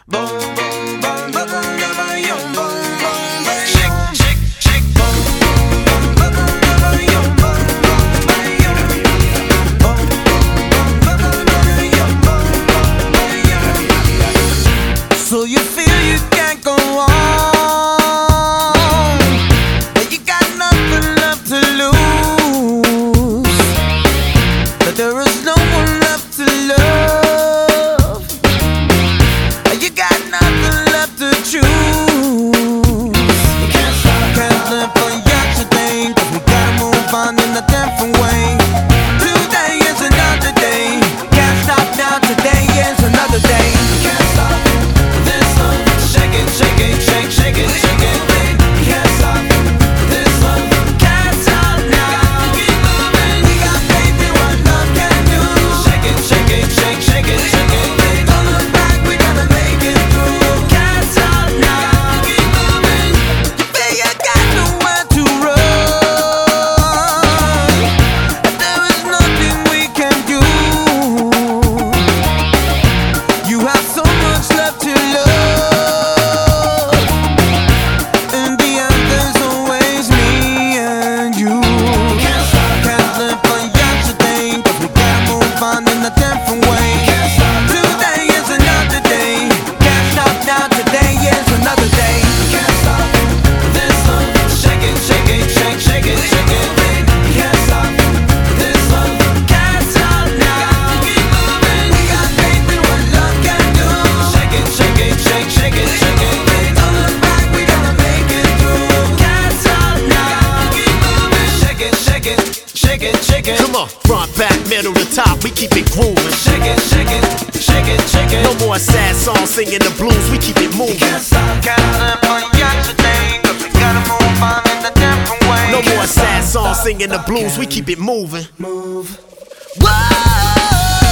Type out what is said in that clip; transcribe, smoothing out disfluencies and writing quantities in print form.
Boom, boom, boom, boom, boom, yo, boom, boom, boom. Shake, shake, shake. Boom, boom, boom, boom, boom, yo, boom, boom, yo. Boom, boom, boom, boom, yo, boom, boom, yo. So you feel you can't go on, but you got nothing left to lose, that there is no one left to love. You got nothing left to choose. You can't stop, can't live for yesterday, 'cause we gotta move on in a different way. Today is another day. Can't stop now, today is another day. You can't stop this love. Shake it, shake it, shake, shake it, shake it. You can't stop this love. Can't stop now. Keep moving. We got faith in what love can do. Shake it, shake it, shake, shake it, shake it. Don't look back, we gotta make it through. Can't stop now. Keep moving. Baby, you got nowhere to run. There is nothing we can do. You have so much left to love. In the end, there's always me and you. Can't stop, can't live for yesterday, 'cause we gotta move on in a different way. Can't stop, today is another day. Can't stop now, today is another day. Can't stop this love. Shake it, shake it, shake, shake it, shake it. Can't stop this love. Can't stop now. Keep moving. We got faith in what love can do. Shake it, shake it, shake, shake it, shake it. Don't look back, we gotta make it through. Can't stop now. Keep moving. Shake it, shake it, shake it, shake it. Come on, front, back, middle to top, we keep it grooving. Shake it, shake it, shake it, shake it. No more sad songs singing the blues, we keep it moving. Can't stop, can't live for yesterday, 'cause we gotta move on in a different way. No more sad songs singing the blues, we keep it moving. Move. Whoa.